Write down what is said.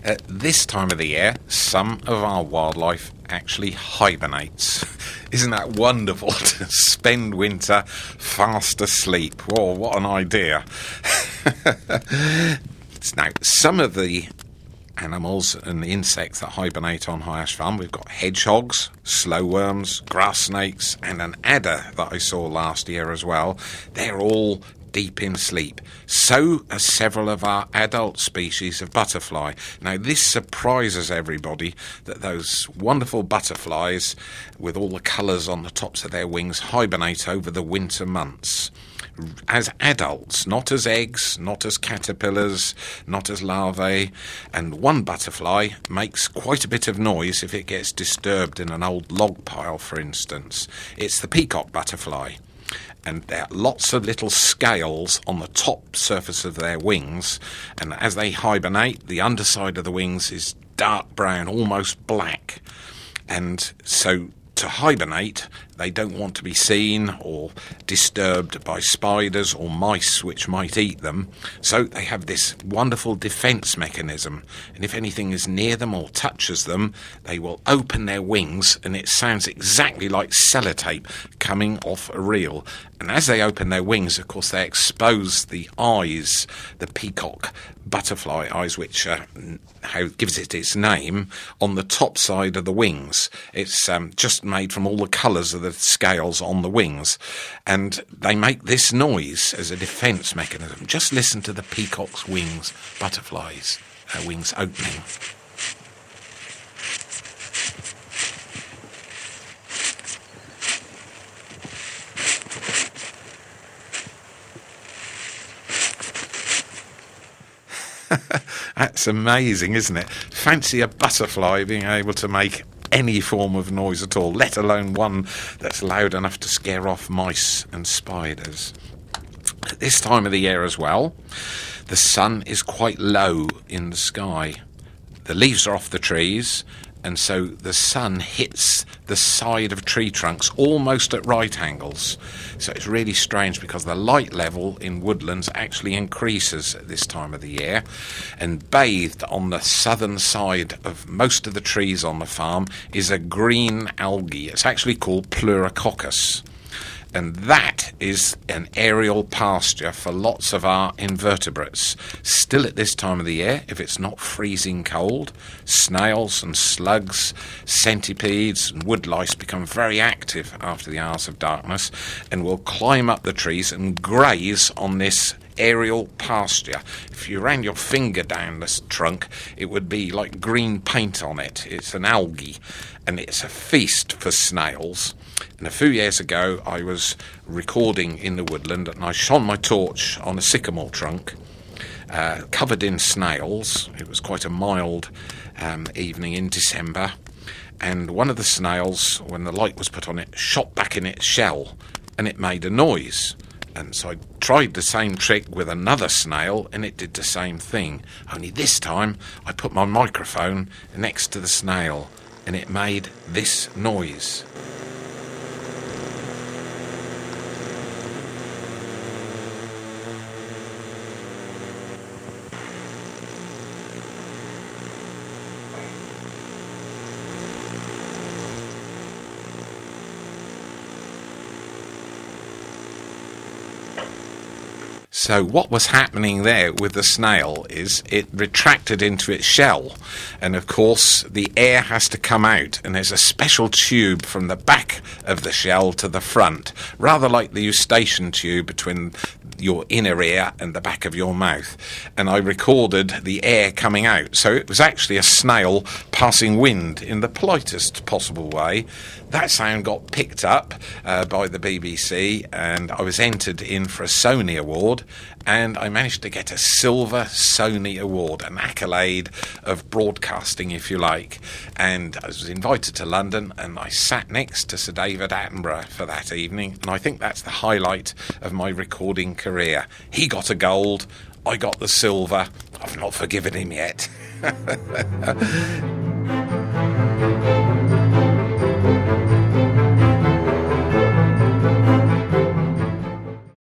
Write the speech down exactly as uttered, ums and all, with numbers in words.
At this time of the year, some of our wildlife actually hibernates. Isn't that wonderful to spend winter fast asleep? Whoa, what an idea. Now, some of the animals and the insects that hibernate on High Ash Farm, we've got hedgehogs, slowworms, grass snakes, and an adder that I saw last year as well. They're all deep in sleep. So are several of our adult species of butterfly. Now, this surprises everybody that those wonderful butterflies with all the colours on the tops of their wings hibernate over the winter months. As adults, not as eggs, not as caterpillars, not as larvae. And one butterfly makes quite a bit of noise if it gets disturbed in an old log pile, for instance. It's the peacock butterfly. And there are lots of little scales on the top surface of their wings, and as they hibernate, the underside of the wings is dark brown, almost black. And so to hibernate, they don't want to be seen or disturbed by spiders or mice which might eat them, so they have this wonderful defence mechanism, and if anything is near them or touches them, they will open their wings, and it sounds exactly like sellotape coming off a reel. And as they open their wings, of course, they expose the eyes, the peacock butterfly eyes, which uh, how gives it its name, on the top side of the wings. It's um, just made from all the colours of the scales on the wings, and they make this noise as a defence mechanism. Just listen to the peacock's wings, butterflies, uh, wings opening. That's amazing, isn't it? Fancy a butterfly being able to make any form of noise at all, let alone one that's loud enough to scare off mice and spiders. At this time of the year as well, the sun is quite low in the sky. The leaves are off the trees, and so the sun hits the side of tree trunks almost at right angles. So it's really strange because the light level in woodlands actually increases at this time of the year, and bathed on the southern side of most of the trees on the farm is a green algae. It's actually called Pleurococcus. And that is an aerial pasture for lots of our invertebrates. Still at this time of the year, if it's not freezing cold, snails and slugs, centipedes and woodlice become very active after the hours of darkness and will climb up the trees and graze on this aerial pasture. If you ran your finger down this trunk, it would be like green paint on it. It's an algae, and it's a feast for snails. And a few years ago, I was recording in the woodland, and I shone my torch on a sycamore trunk uh, covered in snails. It was quite a mild um, evening in December, and one of the snails, when the light was put on it, shot back in its shell, and it made a noise. And so I tried the same trick with another snail, and it did the same thing. Only this time, I put my microphone next to the snail, and it made this noise. So what was happening there with the snail is it retracted into its shell, and of course the air has to come out, and there's a special tube from the back of the shell to the front, rather like the eustachian tube between your inner ear and the back of your mouth. And I recorded the air coming out, so it was actually a snail passing wind in the politest possible way. That sound got picked up uh, by the B B C, and I was entered in for a Sony Award, and I managed to get a silver Sony Award, an accolade of broadcasting, if you like. And I was invited to London, and I sat next to Sir David Attenborough for that evening, and I think that's the highlight of my recording career. He got a gold, I got the silver. I've not forgiven him yet.